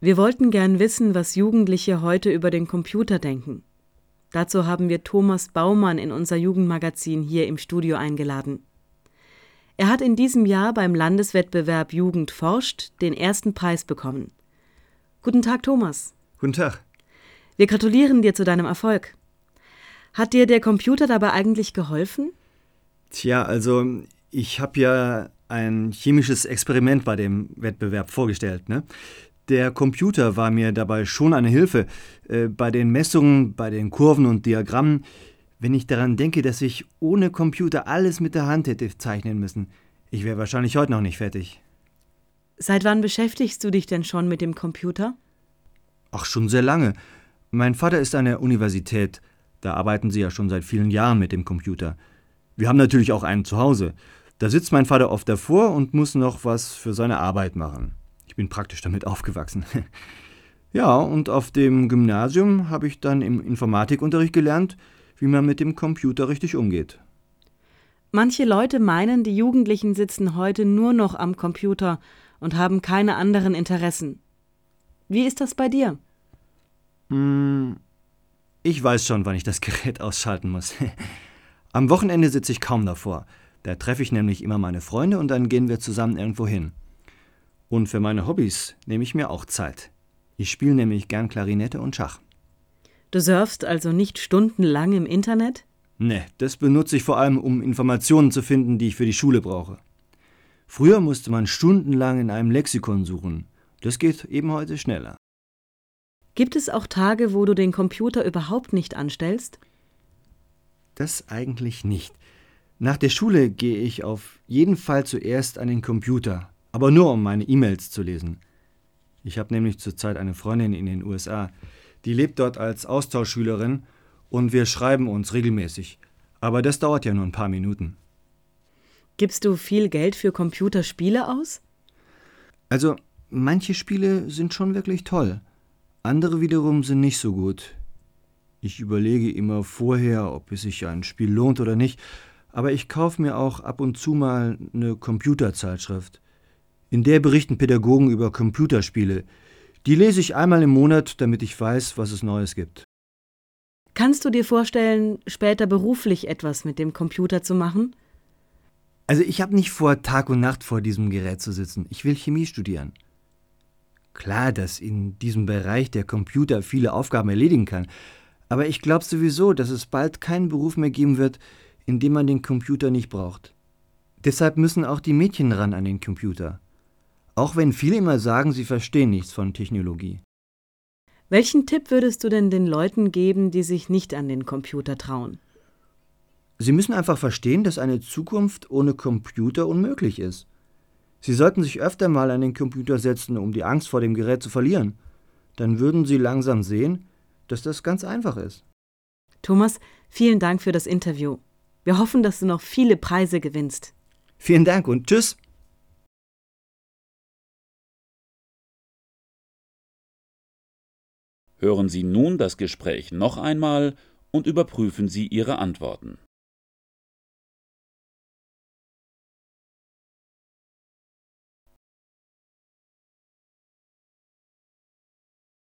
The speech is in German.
Wir wollten gern wissen, was Jugendliche heute über den Computer denken. Dazu haben wir Thomas Baumann in unser Jugendmagazin hier im Studio eingeladen. Er hat in diesem Jahr beim Landeswettbewerb Jugend forscht den ersten Preis bekommen. Guten Tag, Thomas. Guten Tag. Wir gratulieren dir zu deinem Erfolg. Hat dir der Computer dabei eigentlich geholfen? Tja, also ich habe ja ein chemisches Experiment bei dem Wettbewerb vorgestellt, ne? Der Computer war mir dabei schon eine Hilfe. Bei den Messungen, bei den Kurven und Diagrammen. Wenn ich daran denke, dass ich ohne Computer alles mit der Hand hätte zeichnen müssen, ich wäre wahrscheinlich heute noch nicht fertig. Seit wann beschäftigst du dich denn schon mit dem Computer? Ach, schon sehr lange. Mein Vater ist an der Universität. Da arbeiten sie ja schon seit vielen Jahren mit dem Computer. Wir haben natürlich auch einen zu Hause. Da sitzt mein Vater oft davor und muss noch was für seine Arbeit machen. Ich bin praktisch damit aufgewachsen. Ja, und auf dem Gymnasium habe ich dann im Informatikunterricht gelernt, wie man mit dem Computer richtig umgeht. Manche Leute meinen, die Jugendlichen sitzen heute nur noch am Computer und haben keine anderen Interessen. Wie ist das bei dir? Ich weiß schon, wann ich das Gerät ausschalten muss. Am Wochenende sitze ich kaum davor. Da treffe ich nämlich immer meine Freunde und dann gehen wir zusammen irgendwo hin. Und für meine Hobbys nehme ich mir auch Zeit. Ich spiele nämlich gern Klarinette und Schach. Du surfst also nicht stundenlang im Internet? Ne, das benutze ich vor allem, um Informationen zu finden, die ich für die Schule brauche. Früher musste man stundenlang in einem Lexikon suchen. Das geht eben heute schneller. Gibt es auch Tage, wo du den Computer überhaupt nicht anstellst? Das eigentlich nicht. Nach der Schule gehe ich auf jeden Fall zuerst an den Computer, aber nur um meine E-Mails zu lesen. Ich habe nämlich zurzeit eine Freundin in den USA. Die lebt dort als Austauschschülerin und wir schreiben uns regelmäßig. Aber das dauert ja nur ein paar Minuten. Gibst du viel Geld für Computerspiele aus? Also, manche Spiele sind schon wirklich toll. Andere wiederum sind nicht so gut. Ich überlege immer vorher, ob es sich ein Spiel lohnt oder nicht. Aber ich kaufe mir auch ab und zu mal eine Computerzeitschrift. In der berichten Pädagogen über Computerspiele. Die lese ich einmal im Monat, damit ich weiß, was es Neues gibt. Kannst du dir vorstellen, später beruflich etwas mit dem Computer zu machen? Also ich habe nicht vor, Tag und Nacht vor diesem Gerät zu sitzen. Ich will Chemie studieren. Klar, dass in diesem Bereich der Computer viele Aufgaben erledigen kann. Aber ich glaube sowieso, dass es bald keinen Beruf mehr geben wird, in dem man den Computer nicht braucht. Deshalb müssen auch die Mädchen ran an den Computer. Auch wenn viele immer sagen, sie verstehen nichts von Technologie. Welchen Tipp würdest du denn den Leuten geben, die sich nicht an den Computer trauen? Sie müssen einfach verstehen, dass eine Zukunft ohne Computer unmöglich ist. Sie sollten sich öfter mal an den Computer setzen, um die Angst vor dem Gerät zu verlieren. Dann würden Sie langsam sehen, dass das ganz einfach ist. Thomas, vielen Dank für das Interview. Wir hoffen, dass du noch viele Preise gewinnst. Vielen Dank und tschüss. Hören Sie nun das Gespräch noch einmal und überprüfen Sie Ihre Antworten.